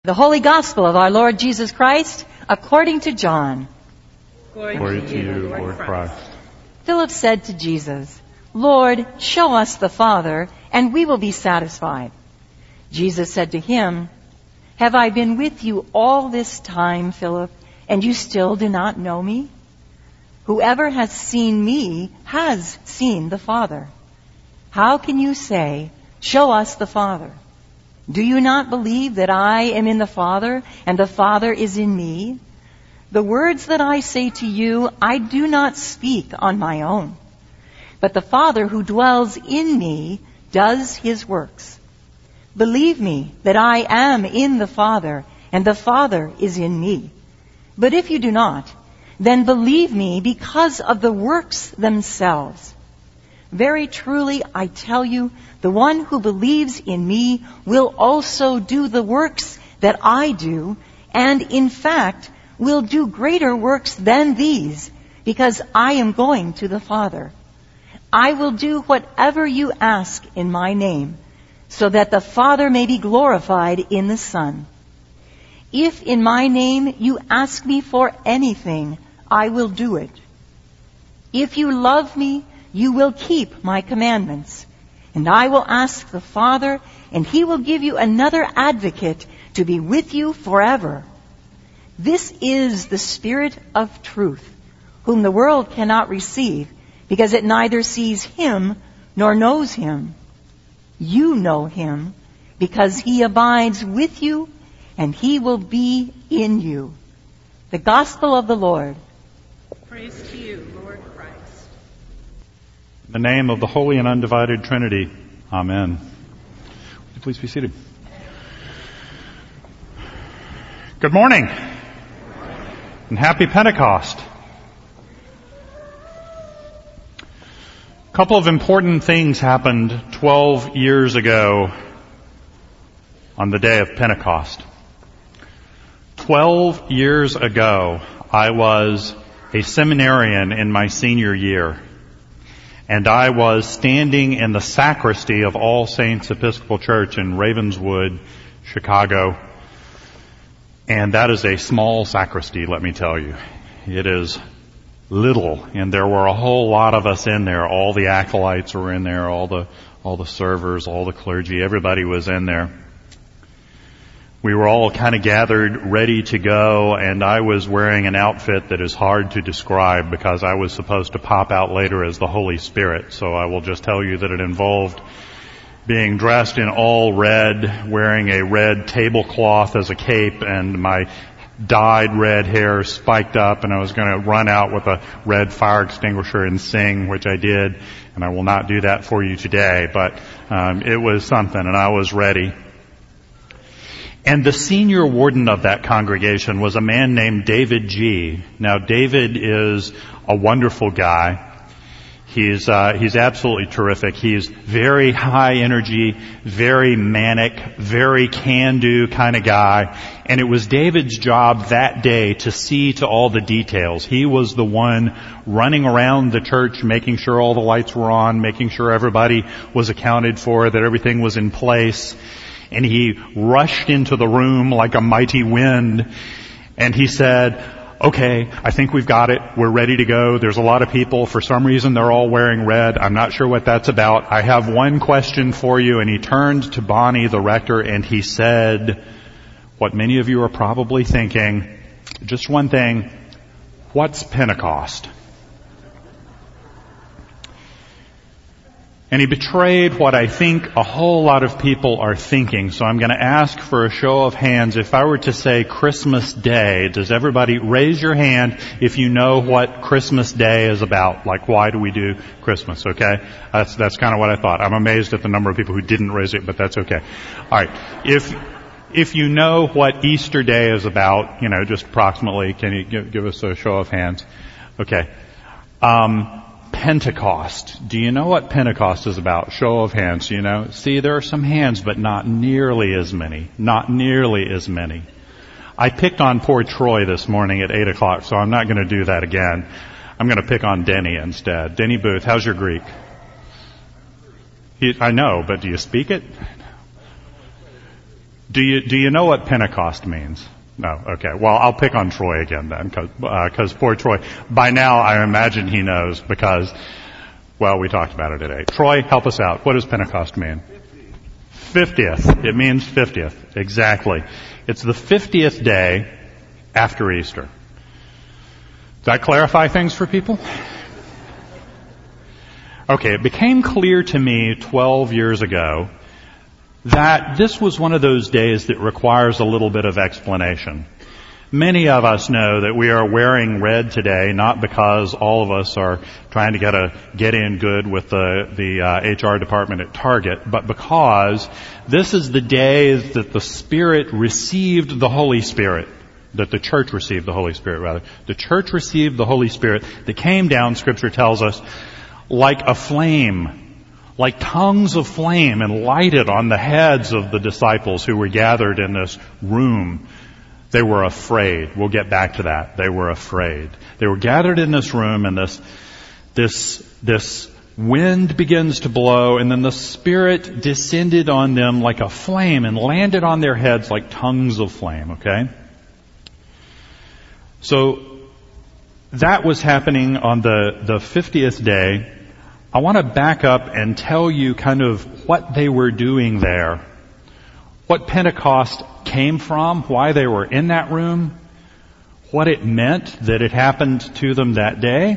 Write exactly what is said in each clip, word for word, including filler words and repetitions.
The Holy Gospel of our Lord Jesus Christ, according to John. Glory, Glory to you, Lord, Lord Christ. Philip said to Jesus, "Lord, show us the Father, and we will be satisfied." Jesus said to him, "Have I been with you all this time, Philip, and you still do not know me? Whoever has seen me has seen the Father. How can you say, 'Show us the Father'? Do you not believe that I am in the Father, and the Father is in me? The words that I say to you, I do not speak on my own. But the Father who dwells in me does his works. Believe me that I am in the Father, and the Father is in me. But if you do not, then believe me because of the works themselves. Very truly, I tell you, the one who believes in me will also do the works that I do, and in fact will do greater works than these, because I am going to the Father. I will do whatever you ask in my name, so that the Father may be glorified in the Son. If in my name you ask me for anything, I will do it. If you love me, you will keep my commandments. And I will ask the Father, and he will give you another advocate to be with you forever. This is the Spirit of truth, whom the world cannot receive, because it neither sees him nor knows him. You know him, because he abides with you, and he will be in you." The Gospel of the Lord. Praise to you, Lord Christ. In the name of the Holy and Undivided Trinity. Amen. Would you please be seated? Good morning. And happy Pentecost. A couple of important things happened twelve years ago on the day of Pentecost. Twelve years ago, I was a seminarian in my senior year. And I was standing in the sacristy of All Saints Episcopal Church in Ravenswood, Chicago. And that is a small sacristy, let me tell you. It is little, and there were a whole lot of us in there. All the acolytes were in there, all the all the servers, all the clergy, everybody was in there. We were all kind of gathered, ready to go, and I was wearing an outfit that is hard to describe because I was supposed to pop out later as the Holy Spirit. So I will just tell you that it involved being dressed in all red, wearing a red tablecloth as a cape, and my dyed red hair spiked up, and I was going to run out with a red fire extinguisher and sing, which I did, and I will not do that for you today, but um, it was something, and I was ready. And the senior warden of that congregation was a man named David G. Now, David is a wonderful guy. He's uh, he's absolutely terrific. He's very high energy, very manic, very can-do kind of guy. And it was David's job that day to see to all the details. He was the one running around the church, making sure all the lights were on, making sure everybody was accounted for, that everything was in place. And he rushed into the room like a mighty wind, and he said, "Okay, I think we've got it. We're ready to go. There's a lot of people. For some reason, they're all wearing red. I'm not sure what that's about. I have one question for you." And he turned to Bonnie, the rector, and he said, what many of you are probably thinking, just one thing: what's Pentecost? And he betrayed what I think a whole lot of people are thinking. So I'm going to ask for a show of hands. If I were to say Christmas Day, does everybody raise your hand if you know what Christmas Day is about? Like, why do we do Christmas, okay? That's, that's kind of what I thought. I'm amazed at the number of people who didn't raise it, but that's okay. Alright. If, if you know what Easter Day is about, you know, just approximately, can you give, give us a show of hands? Okay. Um, Pentecost. Do you know what Pentecost is about? Show of hands, you know. See, there are some hands, but not nearly as many. Not nearly as many. I picked on poor Troy this morning at eight o'clock, so I'm not going to do that again. I'm going to pick on Denny instead. Denny Booth, how's your Greek? He, I know, but do you speak it? Do you, do you know what Pentecost means? No. Okay. Well, I'll pick on Troy again then, cause, uh, cause poor Troy. By now, I imagine he knows because, well, we talked about it today. Troy, help us out. What does Pentecost mean? fiftieth. It means fiftieth. Exactly. It's the fiftieth day after Easter. Does that clarify things for people? Okay, it became clear to me twelve years ago that this was one of those days that requires a little bit of explanation. Many of us know that we are wearing red today, not because all of us are trying to get a get in good with the, the uh, H R department at Target, but because this is the day that the Spirit received the Holy Spirit, that the church received the Holy Spirit, rather. The church received the Holy Spirit that came down, Scripture tells us, like a flame, like tongues of flame, and lighted on the heads of the disciples who were gathered in this room. They were afraid. We'll get back to that. They were afraid. They were gathered in this room, and this, this, this wind begins to blow, and then the Spirit descended on them like a flame and landed on their heads like tongues of flame, okay? So, that was happening on the, the fiftieth day. I want to back up and tell you kind of what they were doing there, what Pentecost came from, why they were in that room, what it meant that it happened to them that day,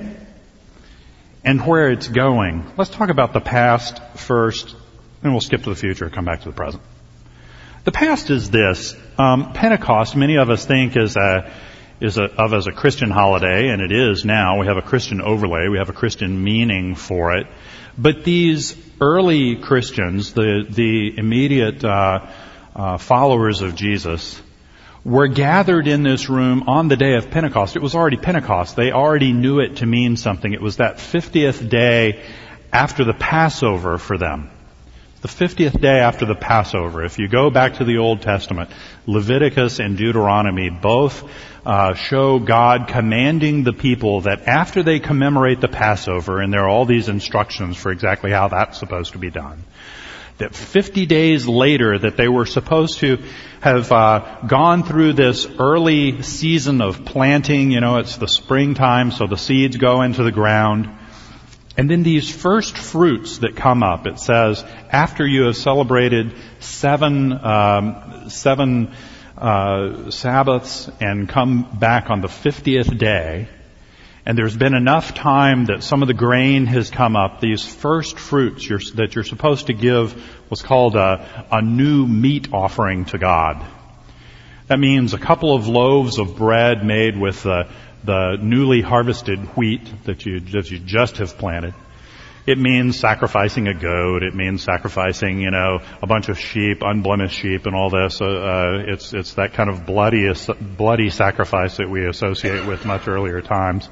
and where it's going. Let's talk about the past first, and we'll skip to the future and come back to the present. The past is this. Um, Pentecost, many of us think is a is a, of as a Christian holiday, and it is now. We have a Christian overlay. We have a Christian meaning for it. But these early Christians, the the immediate uh, uh, followers of Jesus, were gathered in this room on the day of Pentecost. It was already Pentecost. They already knew it to mean something. It was that fiftieth day after the Passover for them. The fiftieth day after the Passover. If you go back to the Old Testament, Leviticus and Deuteronomy both uh, show God commanding the people that after they commemorate the Passover, and there are all these instructions for exactly how that's supposed to be done, that fifty days later that they were supposed to have uh, gone through this early season of planting. You know, it's the springtime, so the seeds go into the ground. And then these first fruits that come up, it says, after you have celebrated seven, um, seven uh, Sabbaths and come back on the fiftieth day, and there's been enough time that some of the grain has come up, these first fruits you're, that you're supposed to give what's called a, a new meat offering to God. That means a couple of loaves of bread made with the the newly harvested wheat that you, that you just have planted. It means sacrificing a goat. It means sacrificing, you know, a bunch of sheep, unblemished sheep and all this. Uh, uh, it's, it's that kind of bloody, bloody sacrifice that we associate with much earlier times.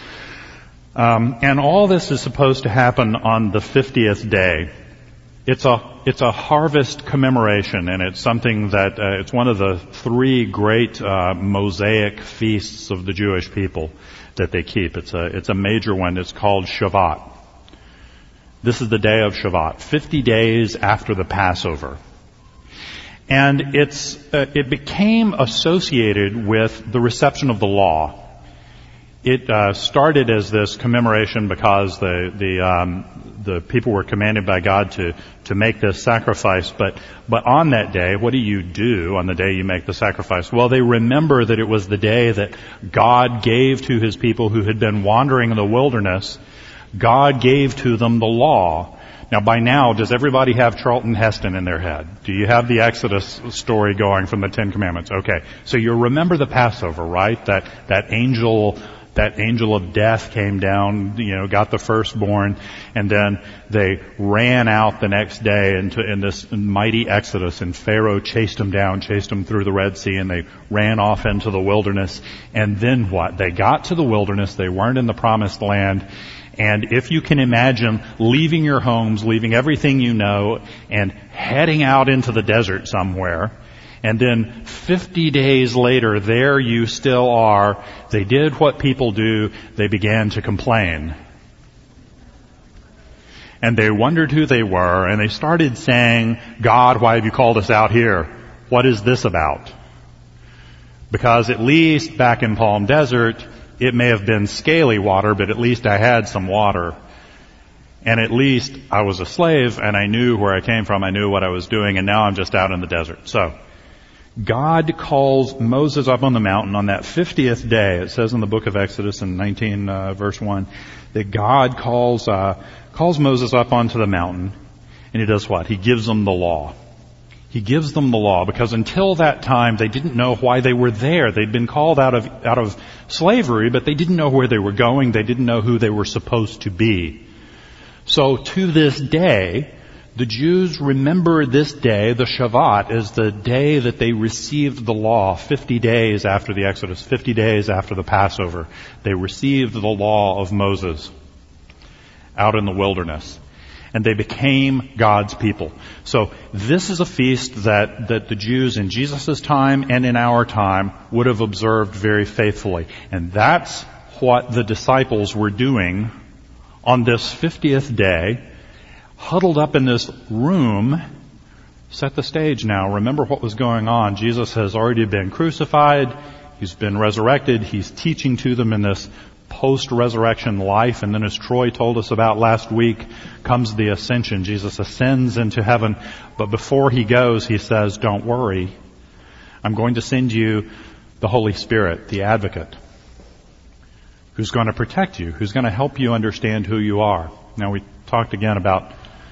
Um, and all this is supposed to happen on the fiftieth day. It's a, it's a harvest commemoration, and it's something that, uh, it's one of the three great, uh, Mosaic feasts of the Jewish people that they keep. It's a, it's a major one. It's called Shavuot. This is the day of Shavuot, fifty days after the Passover. And it's, uh, it became associated with the reception of the law. It uh, started as this commemoration because the the um, the people were commanded by God to to make this sacrifice. But but on that day, what do you do on the day you make the sacrifice? Well, they remember that it was the day that God gave to His people who had been wandering in the wilderness. God gave to them the law. Now, by now, does everybody have Charlton Heston in their head? Do you have the Exodus story going from the Ten Commandments? Okay, so you remember the Passover, right? That that angel. That angel of death came down, you know, got the firstborn, and then they ran out the next day into in this mighty exodus, and Pharaoh chased them down, chased them through the Red Sea, and they ran off into the wilderness. And then what? They got to the wilderness, they weren't in the promised land, and if you can imagine leaving your homes, leaving everything you know, and heading out into the desert somewhere, and then fifty days later, there you still are. They did what people do. They began to complain. And they wondered who they were, and they started saying, God, why have you called us out here? what is this about? Because at least back in Palm Desert, it may have been scaly water, but at least I had some water. And at least I was a slave and I knew where I came from, I knew what I was doing, and now I'm just out in the desert. So, God calls Moses up on the mountain on that fiftieth day. It says in the book of Exodus in nineteen uh, verse one that God calls uh, calls Moses up onto the mountain, and he does what? He gives them the law. He gives them the law because until that time they didn't know why they were there. They'd been called out of out of slavery, but they didn't know where they were going. They didn't know who they were supposed to be. So to this day, the Jews remember this day, the Shavuot, as the day that they received the law, fifty days after the Exodus, fifty days after the Passover. They received the law of Moses out in the wilderness. And they became God's people. So this is a feast that, that the Jews in Jesus' time and in our time would have observed very faithfully. And that's what the disciples were doing on this fiftieth day, huddled up in this room. Set the stage now. Remember what was going on. Jesus has already been crucified. He's been resurrected. He's teaching to them in this post-resurrection life. And then as Troy told us about last week, comes the ascension. Jesus ascends into heaven. But before he goes, he says, don't worry. I'm going to send you the Holy Spirit, the advocate, who's going to protect you, who's going to help you understand who you are. Now, we talked again about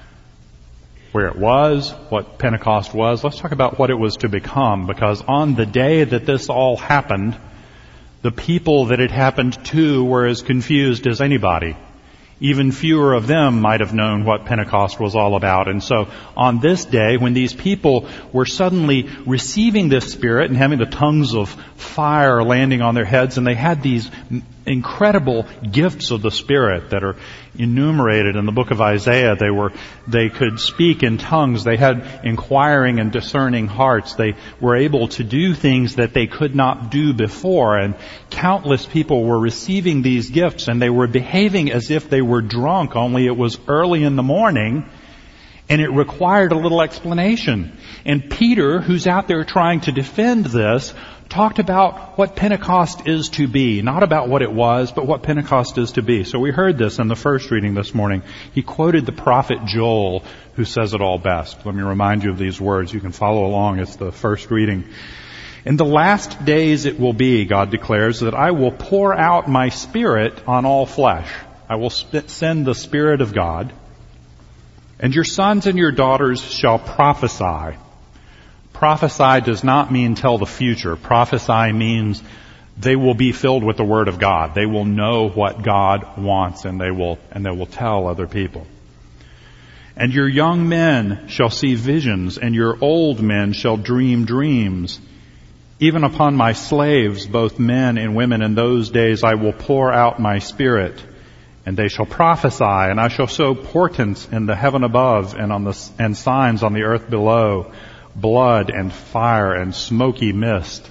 where it was, what Pentecost was. Let's talk about what it was to become, because on the day that this all happened, the people that it happened to were as confused as anybody. Even fewer of them might have known what Pentecost was all about. And so on this day, when these people were suddenly receiving this Spirit and having the tongues of fire landing on their heads, and they had these incredible gifts of the Spirit that are enumerated in the book of Isaiah. They were, they could speak in tongues. They had inquiring and discerning hearts. They were able to do things that they could not do before. And countless people were receiving these gifts, and they were behaving as if they were drunk, only it was early in the morning, and it required a little explanation. And Peter, who's out there trying to defend this, talked about what Pentecost is to be. Not about what it was, but what Pentecost is to be. So we heard this in the first reading this morning. He quoted the prophet Joel, who says it all best. Let me remind you of these words. You can follow along. It's the first reading. In the last days it will be, God declares, that I will pour out my Spirit on all flesh. I will send the Spirit of God, and your sons and your daughters shall prophesy. Prophesy does not mean tell the future. Prophesy means they will be filled with the Word of God. They will know what God wants, and they will, and they will tell other people. And your young men shall see visions, and your old men shall dream dreams. Even upon my slaves, both men and women, in those days I will pour out my Spirit, and they shall prophesy, and I shall show portents in the heaven above and on the and signs on the earth below, blood and fire and smoky mist.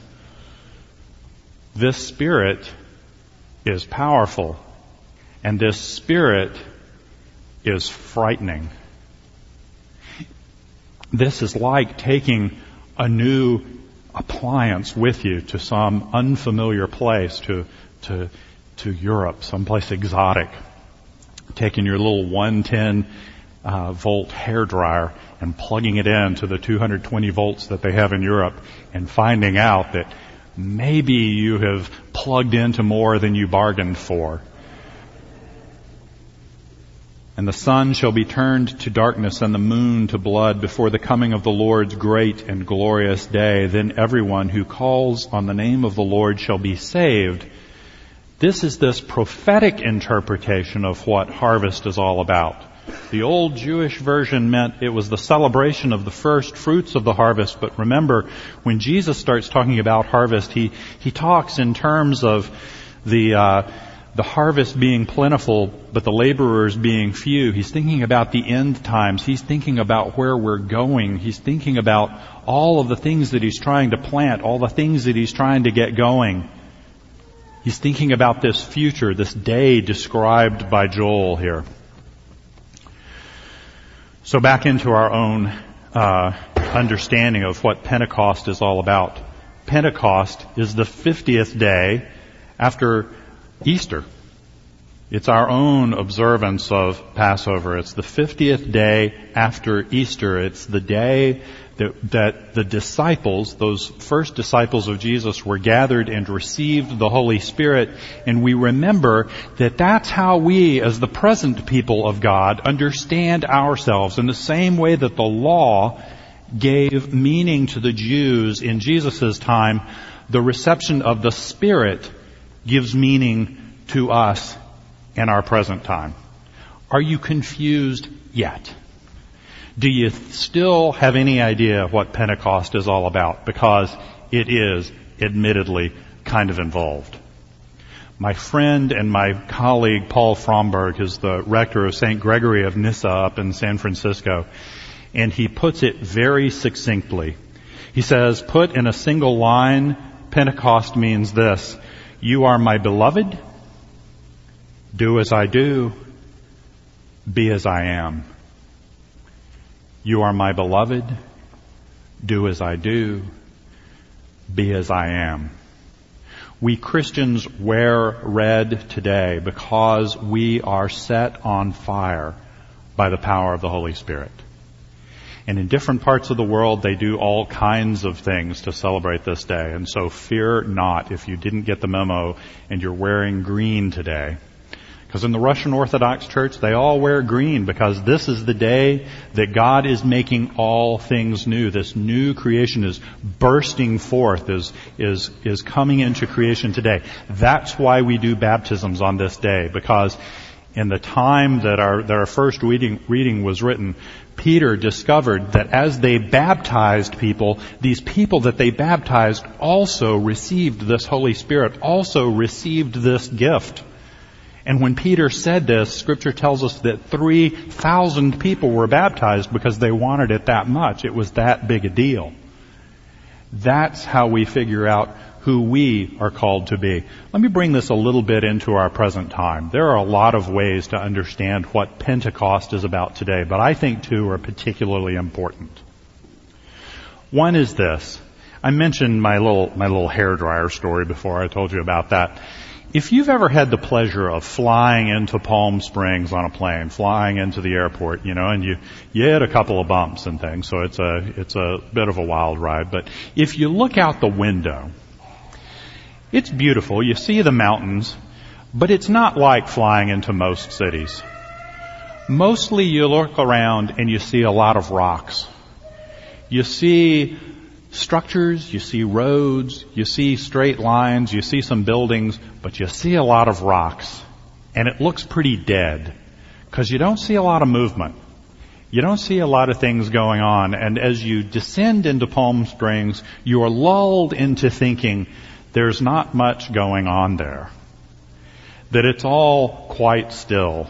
This Spirit is powerful, and this Spirit is frightening. This is like taking a new appliance with you to some unfamiliar place, to to to Europe, someplace exotic. Taking your little one ten uh, volt hairdryer and plugging it in to the two hundred twenty volts that they have in Europe, and finding out that maybe you have plugged into more than you bargained for. And the sun shall be turned to darkness and the moon to blood before the coming of the Lord's great and glorious day. Then everyone who calls on the name of the Lord shall be saved. This is this prophetic interpretation of what harvest is all about. The old Jewish version meant it was the celebration of the first fruits of the harvest. But remember, when Jesus starts talking about harvest, he, he talks in terms of the, uh, the harvest being plentiful, but the laborers being few. He's thinking about the end times. He's thinking about where we're going. He's thinking about all of the things that he's trying to plant, all the things that he's trying to get going. He's thinking about this future, this day described by Joel here. So back into our own uh, understanding of what Pentecost is all about. Pentecost is the fiftieth day after Easter. It's our own observance of Passover. It's the fiftieth day after Easter. It's the day that, that the disciples, those first disciples of Jesus, were gathered and received the Holy Spirit. And we remember that that's how we, as the present people of God, understand ourselves in the same way that the law gave meaning to the Jews in Jesus' time. The reception of the Spirit gives meaning to us in our present time. Are you confused yet? Do you still have any idea what Pentecost is all about? Because it is, admittedly, kind of involved. My friend and my colleague Paul Fromberg is the rector of Saint Gregory of Nyssa up in San Francisco, and he puts it very succinctly. He says, put in a single line, Pentecost means this: you are my beloved, do as I do, be as I am. You are my beloved, do as I do, be as I am. We Christians wear red today because we are set on fire by the power of the Holy Spirit. And in different parts of the world, they do all kinds of things to celebrate this day. And so fear not if you didn't get the memo and you're wearing green today. Because in the Russian Orthodox Church, they all wear green because this is the day that God is making all things new. This new creation is bursting forth, is, is, is coming into creation today. That's why we do baptisms on this day, because in the time that our, that our first reading, reading was written, Peter discovered that as they baptized people, these people that they baptized also received this Holy Spirit, also received this gift. And when Peter said this, Scripture tells us that three thousand people were baptized because they wanted it that much. It was that big a deal. That's how we figure out who we are called to be. Let me bring this a little bit into our present time. There are a lot of ways to understand what Pentecost is about today, but I think two are particularly important. One is this. I mentioned my little, my little hairdryer story before. I told you about that. If you've ever had the pleasure of flying into Palm Springs on a plane, flying into the airport, you know, and you, you hit a couple of bumps and things, so it's a, it's a bit of a wild ride. But if you look out the window, it's beautiful. You see the mountains, but it's not like flying into most cities. Mostly you look around and you see a lot of rocks. You see structures, you see roads, you see straight lines, you see some buildings, but you see a lot of rocks. And it looks pretty dead because you don't see a lot of movement. You don't see a lot of things going on. And as you descend into Palm Springs, you are lulled into thinking there's not much going on there. That it's all quite still.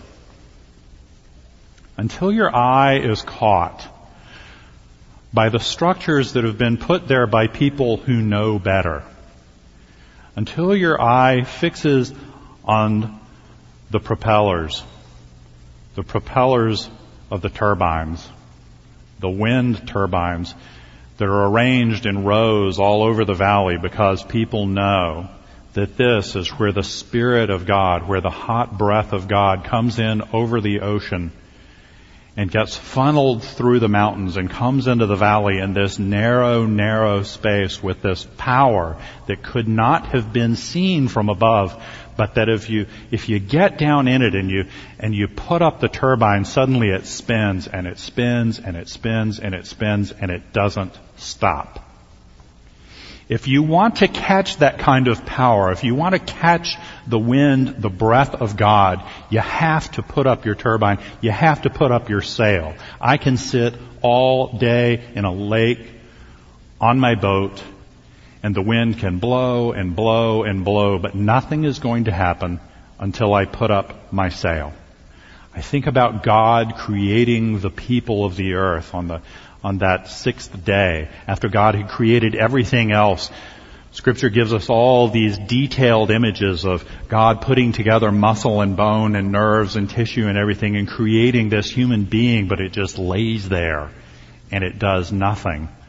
Until your eye is caught by the structures that have been put there by people who know better. Until your eye fixes on the propellers, the propellers of the turbines, the wind turbines that are arranged in rows all over the valley because people know that this is where the Spirit of God, where the hot breath of God comes in over the ocean and gets funneled through the mountains and comes into the valley in this narrow, narrow space with this power that could not have been seen from above, but that if you, if you get down in it and you, and you put up the turbine, suddenly it spins and it spins and it spins and it spins and it doesn't stop. If you want to catch that kind of power, if you want to catch the wind, the breath of God, you have to put up your turbine. You have to put up your sail. I can sit all day in a lake on my boat, and the wind can blow and blow and blow, but nothing is going to happen until I put up my sail. I think about God creating the people of the earth on the on that sixth day, after God had created everything else. Scripture gives us all these detailed images of God putting together muscle and bone and nerves and tissue and everything and creating this human being, but it just lays there and it does nothing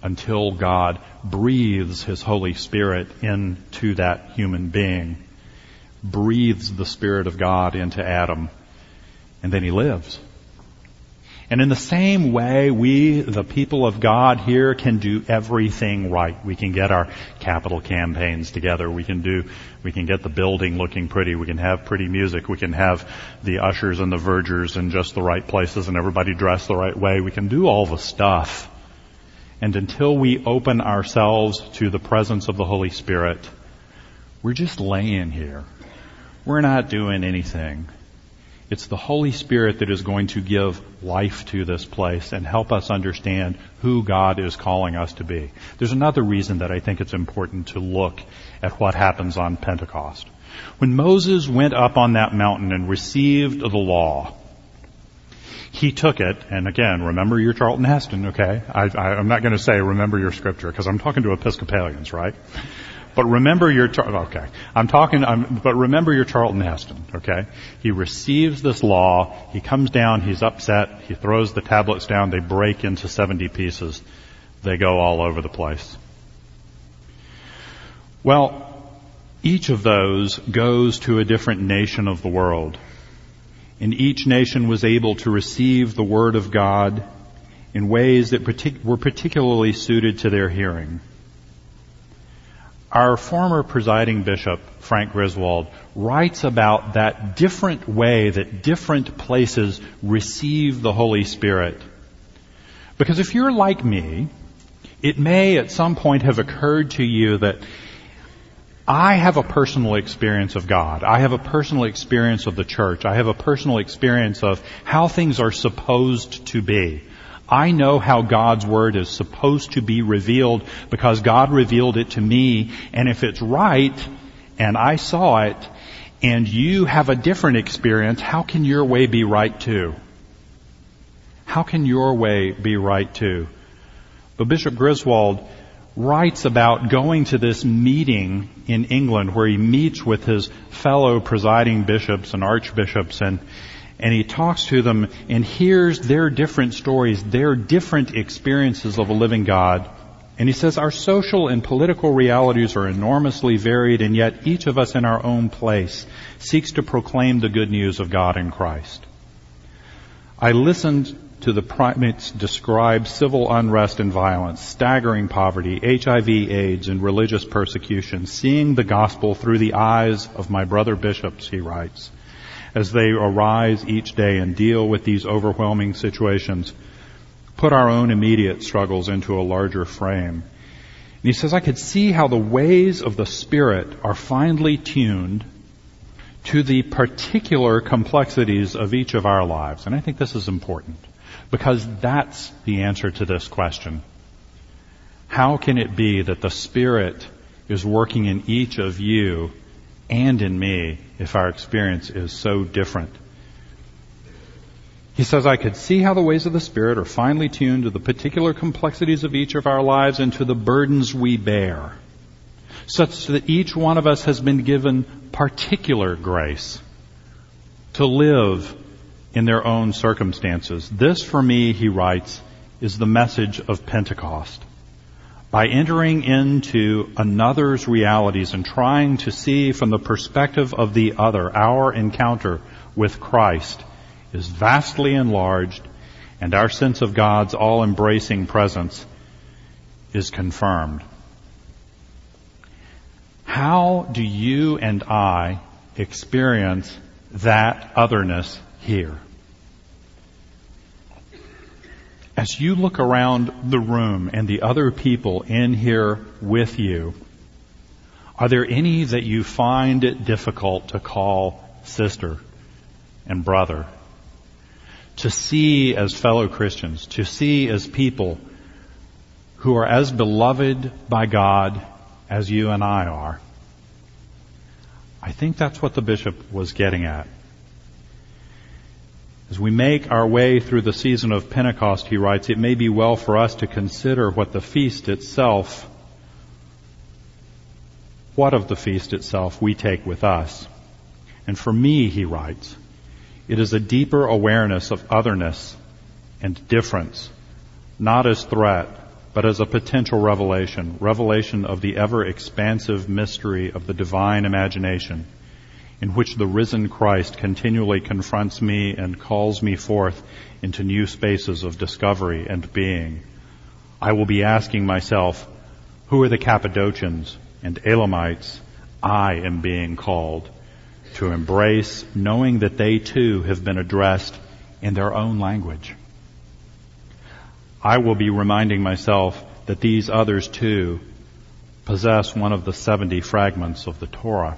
until God breathes His Holy Spirit into that human being, breathes the Spirit of God into Adam, and then he lives. And in the same way, we, the people of God here, can do everything right. We can get our capital campaigns together. We can do, we can get the building looking pretty. We can have pretty music. We can have the ushers and the vergers in just the right places and everybody dressed the right way. We can do all the stuff. And until we open ourselves to the presence of the Holy Spirit, we're just laying here. We're not doing anything. It's the Holy Spirit that is going to give life to this place and help us understand who God is calling us to be. There's another reason that I think it's important to look at what happens on Pentecost. When Moses went up on that mountain and received the law, he took it, and again, remember your Charlton Heston, okay? I, I, I'm not going to say remember your scripture, because I'm talking to Episcopalians, right? But remember your, okay, I'm talking, I'm, but remember your Charlton Heston, okay? He receives this law, he comes down, he's upset, he throws the tablets down, they break into seventy pieces. They go all over the place. Well, each of those goes to a different nation of the world. And each nation was able to receive the Word of God in ways that partic- were particularly suited to their hearing. Our former presiding bishop, Frank Griswold, writes about that different way that different places receive the Holy Spirit. Because if you're like me, it may at some point have occurred to you that I have a personal experience of God. I have a personal experience of the church. I have a personal experience of how things are supposed to be. I know how God's Word is supposed to be revealed because God revealed it to me. And if it's right, and I saw it, and you have a different experience, how can your way be right too? How can your way be right too? But Bishop Griswold writes about going to this meeting in England where he meets with his fellow presiding bishops and archbishops, and And he talks to them and hears their different stories, their different experiences of a living God. And he says, our social and political realities are enormously varied, and yet each of us in our own place seeks to proclaim the good news of God in Christ. I listened to the primates describe civil unrest and violence, staggering poverty, H I V, AIDS, and religious persecution, seeing the gospel through the eyes of my brother bishops, he writes, as they arise each day and deal with these overwhelming situations, put our own immediate struggles into a larger frame. And he says, I could see how the ways of the Spirit are finely tuned to the particular complexities of each of our lives. And I think this is important because that's the answer to this question. How can it be that the Spirit is working in each of you and in me if our experience is so different? He says, I could see how the ways of the Spirit are finely tuned to the particular complexities of each of our lives and to the burdens we bear, such that each one of us has been given particular grace to live in their own circumstances. This, for me, he writes, is the message of Pentecost. By entering into another's realities and trying to see from the perspective of the other, our encounter with Christ is vastly enlarged, and our sense of God's all-embracing presence is confirmed. How do you and I experience that otherness here? As you look around the room and the other people in here with you, are there any that you find it difficult to call sister and brother? To see as fellow Christians, to see as people who are as beloved by God as you and I are? I think that's what the bishop was getting at. As we make our way through the season of Pentecost, he writes, it may be well for us to consider what the feast itself, what of the feast itself we take with us. And for me, he writes, it is a deeper awareness of otherness and difference, not as threat, but as a potential revelation, revelation of the ever-expansive mystery of the divine imagination, in which the risen Christ continually confronts me and calls me forth into new spaces of discovery and being. I will be asking myself, who are the Cappadocians and Elamites I am being called to embrace, knowing that they too have been addressed in their own language? I will be reminding myself that these others too possess one of the seventy fragments of the Torah.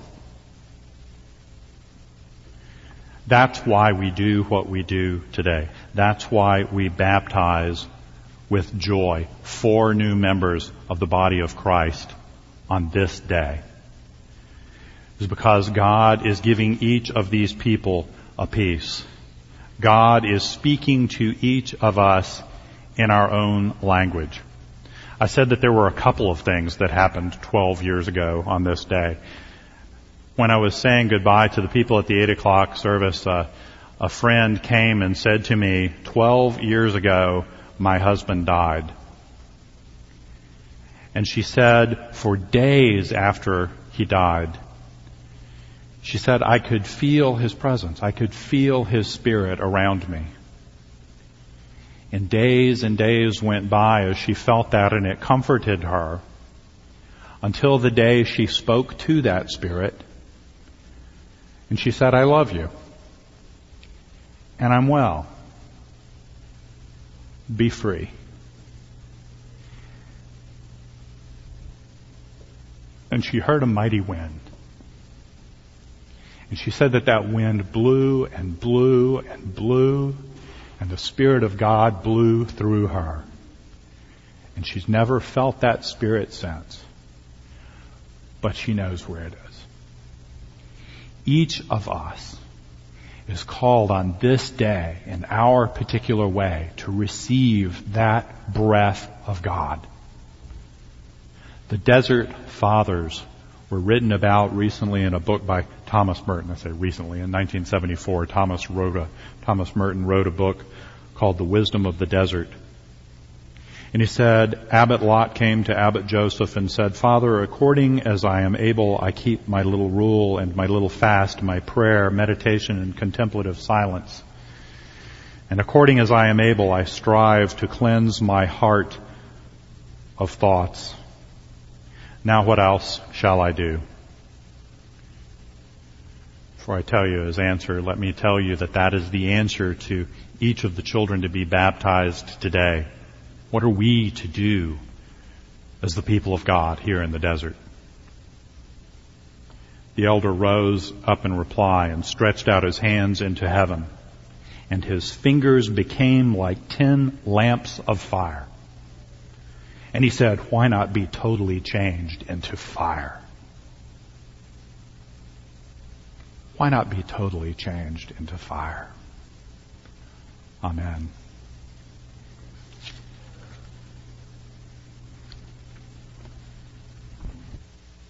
That's why we do what we do today. That's why we baptize with joy four new members of the body of Christ on this day. It's because God is giving each of these people a piece. God is speaking to each of us in our own language. I said that there were a couple of things that happened twelve years ago on this day. When I was saying goodbye to the people at the eight o'clock service, uh, a friend came and said to me, twelve years ago, my husband died. And she said, for days after he died, she said, I could feel his presence. I could feel his spirit around me. And days and days went by as she felt that, and it comforted her until the day she spoke to that spirit. And she said, I love you. And I'm well. Be free. And she heard a mighty wind. And she said that that wind blew and blew and blew, and the Spirit of God blew through her. And she's never felt that Spirit since. But she knows where it is. Each of us is called on this day in our particular way to receive that breath of God. The Desert Fathers were written about recently in a book by Thomas Merton. I say recently, in nineteen seventy-four, Thomas wrote a, Thomas Merton wrote a book called The Wisdom of the Desert. And he said, Abbot Lot came to Abbot Joseph and said, Father, according as I am able, I keep my little rule and my little fast, my prayer, meditation, and contemplative silence. And according as I am able, I strive to cleanse my heart of thoughts. Now what else shall I do? Before I tell you his answer, let me tell you that that is the answer to each of the children to be baptized today. What are we to do as the people of God here in the desert? The elder rose up in reply and stretched out his hands into heaven, and his fingers became like ten lamps of fire. And he said, why not be totally changed into fire? Why not be totally changed into fire? Amen.